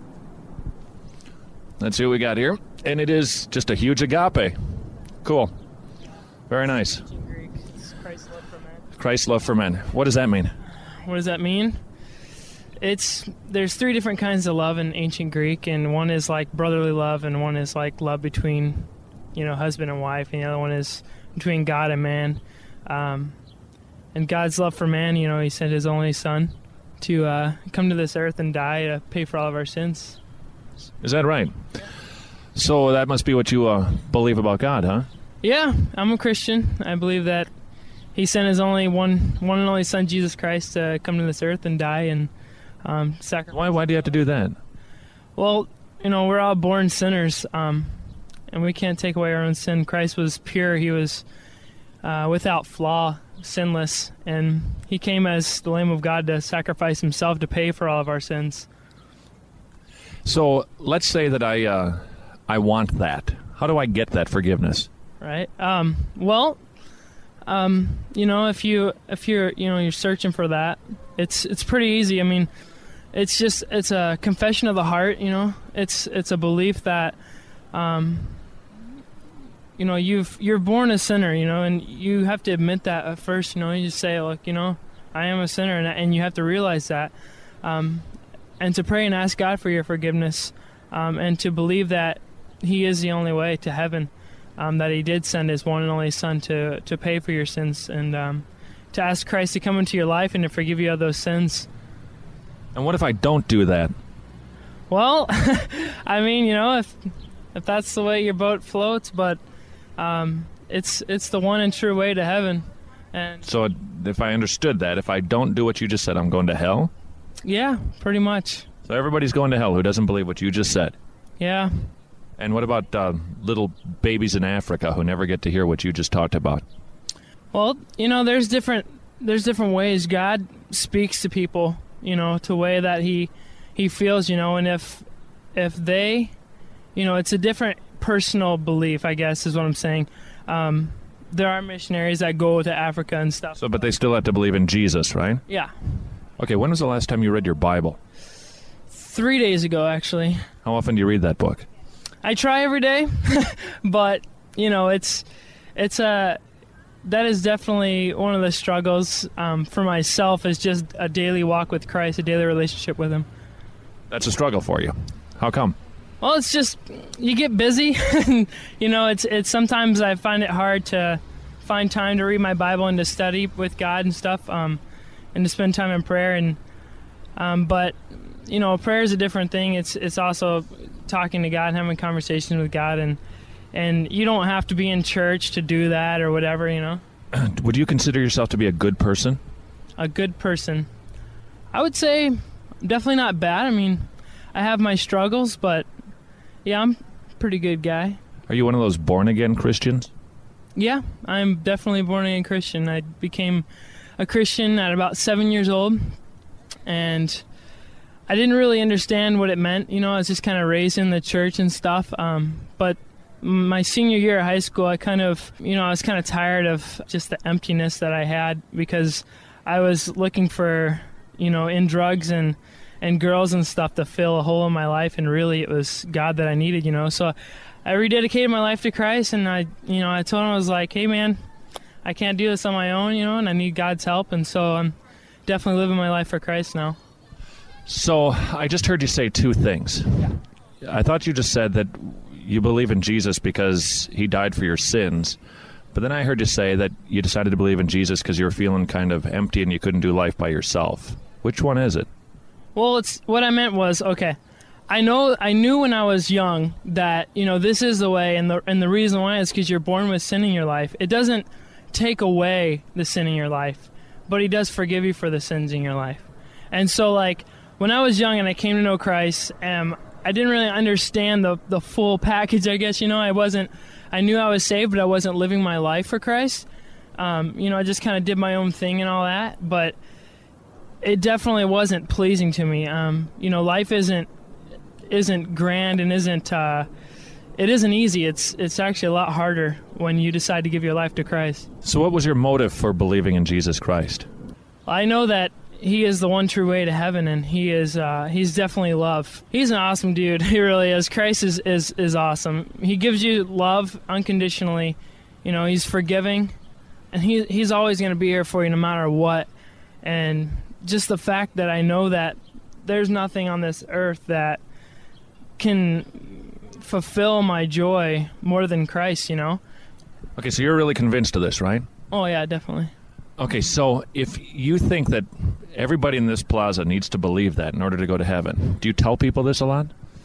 Let's see what we got here. And it is just a huge agape. Cool. Very nice. In Greek, it's Christ's love for men. Christ's love for men. What does that mean? What does that mean? There's 3 different kinds of love in ancient Greek, and one is like brotherly love, and one is like love between, husband and wife, and the other one is between God and man. And God's love for man, he sent his only son to come to this earth and die to pay for all of our sins. Is that right? Yeah. So that must be what you believe about God, huh? Yeah, I'm a Christian. I believe that he sent his only one and only son, Jesus Christ, to come to this earth and die and sacrifice. Why do you have to do that? Well, we're all born sinners, and we can't take away our own sin. Christ was pure. He was without flaw, sinless, and he came as the Lamb of God to sacrifice himself to pay for all of our sins. So let's say that I want that. How do I get that forgiveness? Right. If you're searching for that, it's pretty easy. I mean, it's a confession of the heart. It's a belief that, you're born a sinner. And you have to admit that at first. You just say, look, I am a sinner, and you have to realize that, and to pray and ask God for your forgiveness, and to believe that He is the only way to heaven. That He did send His one and only Son to pay for your sins, and to ask Christ to come into your life and to forgive you of those sins. And what if I don't do that? Well, I mean, if that's the way your boat floats, but it's the one and true way to heaven. And so if I understood that, if I don't do what you just said, I'm going to hell? Yeah, pretty much. So everybody's going to hell who doesn't believe what you just said? Yeah. And what about little babies in Africa who never get to hear what you just talked about? Well, there's different ways God speaks to people, to a way that he feels, and if they, it's a different personal belief, I guess is what I'm saying. There are missionaries that go to Africa and stuff. So, but they still have to believe in Jesus, right? Yeah. Okay, when was the last time you read your Bible? 3 days ago, actually. How often do you read that book? I try every day, but that is definitely one of the struggles for myself, is just a daily walk with Christ, a daily relationship with Him. That's a struggle for you. How come? Well, it's just you get busy. It's sometimes I find it hard to find time to read my Bible and to study with God and stuff, and to spend time in prayer. But prayer is a different thing. It's also talking to God, having conversations with God, and you don't have to be in church to do that or whatever, Would you consider yourself to be a good person? A good person? I would say definitely not bad. I mean, I have my struggles, but yeah, I'm a pretty good guy. Are you one of those born-again Christians? Yeah, I'm definitely a born-again Christian. I became a Christian at about 7 years old, and I didn't really understand what it meant. I was just kind of raised in the church and stuff. But my senior year of high school, I was kind of tired of just the emptiness that I had, because I was looking for, in drugs and girls and stuff to fill a hole in my life, and really it was God that I needed, So I rededicated my life to Christ, and I told Him, I was like, hey man, I can't do this on my own, and I need God's help, and so I'm definitely living my life for Christ now. So I just heard you say two things. Yeah. I thought you just said that you believe in Jesus because He died for your sins. But then I heard you say that you decided to believe in Jesus because you were feeling kind of empty and you couldn't do life by yourself. Which one is it? Well, what I meant was, okay, I knew when I was young that, this is the way, and the reason why is because you're born with sin in your life. It doesn't take away the sin in your life, but He does forgive you for the sins in your life. And so, when I was young and I came to know Christ, I didn't really understand the full package, I guess. I knew I was saved, but I wasn't living my life for Christ. I just kind of did my own thing and all that, but it definitely wasn't pleasing to me. Life isn't grand and it isn't easy. It's actually a lot harder when you decide to give your life to Christ. So what was your motive for believing in Jesus Christ? I know that he is the one true way to heaven, and he's definitely love. He's an awesome dude. He really is. Christ is awesome. He gives you love unconditionally. You know, he's forgiving, and he's always going to be here for you no matter what. And just the fact that I know that there's nothing on this earth that can fulfill my joy more than Christ, you know? Okay, so you're really convinced of this, right? Oh, yeah, definitely. Okay, so if you think that everybody in this plaza needs to believe that in order to go to heaven, do you tell people this a lot?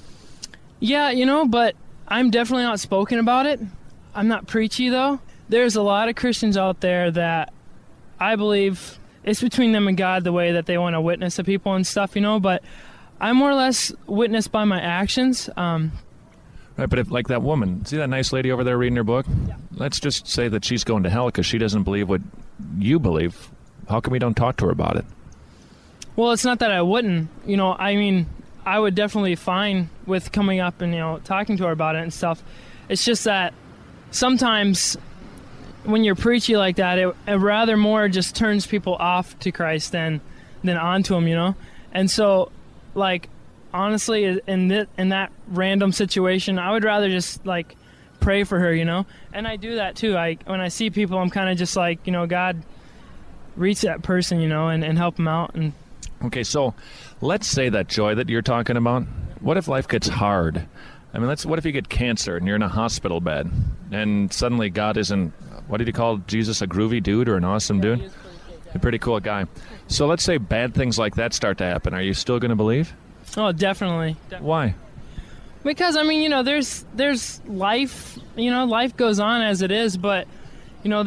Yeah, you know, but I'm definitely not outspoken about it. I'm not preachy, though. There's a lot of Christians out there that I believe it's between them and God the way that they want to witness to people and stuff, you know, but I more or less witness by my actions. Right, but if, like that woman, see that nice lady over there reading her book? Yeah. Let's just say that she's going to hell because she doesn't believe what you believe. How come we don't talk to her about it? Well, it's not that I wouldn't. You know, I mean, I would definitely be fine with coming up and, you know, talking to her about it and stuff. It's just that sometimes when you're preachy like that, it rather more just turns people off to Christ than onto him, you know? And so, like, honestly, in that random situation, I would rather just, like, pray for her, you know? And I do that, too. When I see people, I'm kind of just like, you know, God, reach that person, you know, and help them out. And okay, so let's say that joy that you're talking about, what if life gets hard? I mean, what if you get cancer and you're in a hospital bed and suddenly God isn't, what did you call Jesus, a groovy dude or an awesome dude? A pretty cool guy. So let's say bad things like that start to happen. Are you still going to believe? Oh, definitely. Why? Because, I mean, you know, there's life, you know, life goes on as it is, but, you know,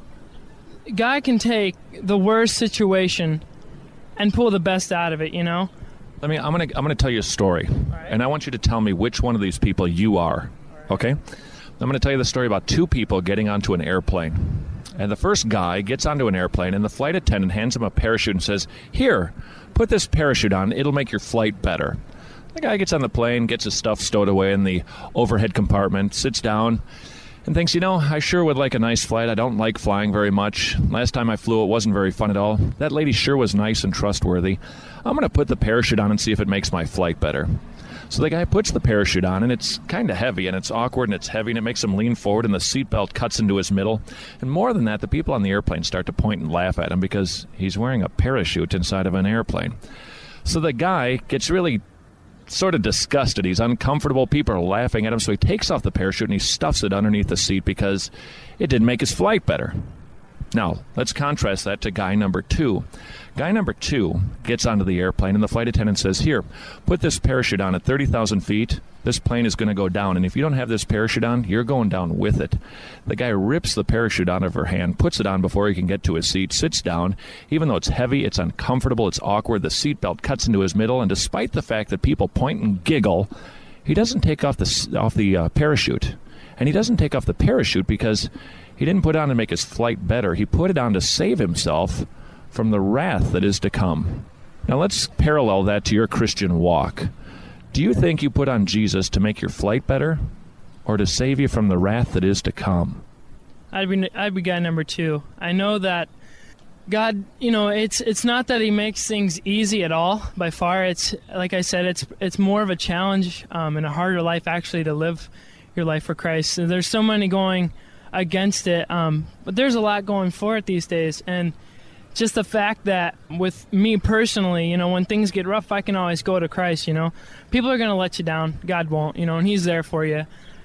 God can take the worst situation and pull the best out of it, you know? I'm gonna tell you a story, and I want you to tell me which one of these people you are, okay? I'm going to tell you the story about two people getting onto an airplane. And the first guy gets onto an airplane, and the flight attendant hands him a parachute and says, "Here, put this parachute on. It'll make your flight better." The guy gets on the plane, gets his stuff stowed away in the overhead compartment, sits down, and thinks, you know, I sure would like a nice flight. I don't like flying very much. Last time I flew, it wasn't very fun at all. That lady sure was nice and trustworthy. I'm going to put the parachute on and see if it makes my flight better. So the guy puts the parachute on, and it's kind of heavy, and it's awkward, and it's heavy, and it makes him lean forward, and the seatbelt cuts into his middle. And more than that, the people on the airplane start to point and laugh at him because he's wearing a parachute inside of an airplane. So the guy gets really sort of disgusted. He's uncomfortable. People are laughing at him, so he takes off the parachute, and he stuffs it underneath the seat because it didn't make his flight better. Now, let's contrast that to guy number two. Guy number two gets onto the airplane, and the flight attendant says, "Here, put this parachute on at 30,000 feet. This plane is going to go down, and if you don't have this parachute on, you're going down with it." The guy rips the parachute out of her hand, puts it on before he can get to his seat, sits down. Even though it's heavy, it's uncomfortable, it's awkward, the seatbelt cuts into his middle, and despite the fact that people point and giggle, he doesn't take off the parachute. And he doesn't take off the parachute because he didn't put it on to make his flight better. He put it on to save himself from the wrath that is to come. Now let's parallel that to your Christian walk. Do you think you put on Jesus to make your flight better or to save you from the wrath that is to come? I'd be guy number two. I know that God, you know, it's not that he makes things easy at all, by far. It's, like I said, it's more of a challenge and a harder life actually to live your life for Christ. And there's so many going against it, but there's a lot going for it these days. And just the fact that with me personally, you know, when things get rough, I can always go to Christ, you know. People are going to let you down. God won't, you know, and he's there for you.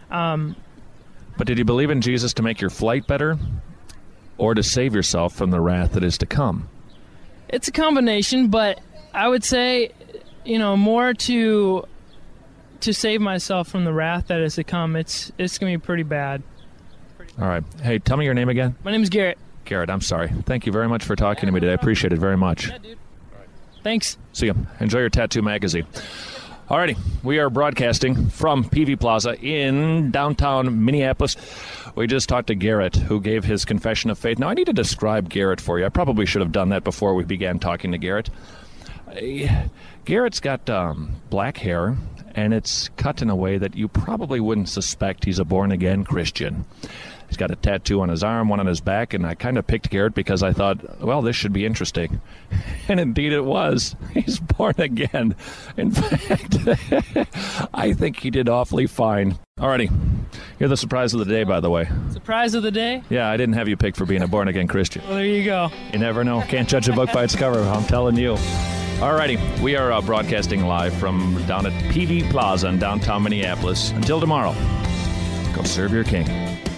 But did you believe in Jesus to make your flight better or to save yourself from the wrath that is to come? It's a combination, but I would say, you know, more to save myself from the wrath that is to come. It's going to be pretty bad. All right. Hey, tell me your name again. My name is Garrett. Garrett, I'm sorry. Thank you very much for talking to me today. I appreciate it very much. Yeah, dude. Thanks. See you. Enjoy your tattoo magazine. Alrighty, we are broadcasting from PV Plaza in downtown Minneapolis. We just talked to Garrett, who gave his confession of faith. Now, I need to describe Garrett for you. I probably should have done that before we began talking to Garrett. Garrett's got black hair, and it's cut in a way that you probably wouldn't suspect he's a born-again Christian. He's got a tattoo on his arm, one on his back, and I kind of picked Garrett because I thought, well, this should be interesting. And indeed it was. He's born again. In fact, I think he did awfully fine. Alrighty. You're the surprise of the day, by the way. Surprise of the day? Yeah, I didn't have you picked for being a born-again Christian. Well, there you go. You never know. Can't judge a book by its cover, I'm telling you. Alrighty, we are broadcasting live from down at PV Plaza in downtown Minneapolis. Until tomorrow, go serve your king.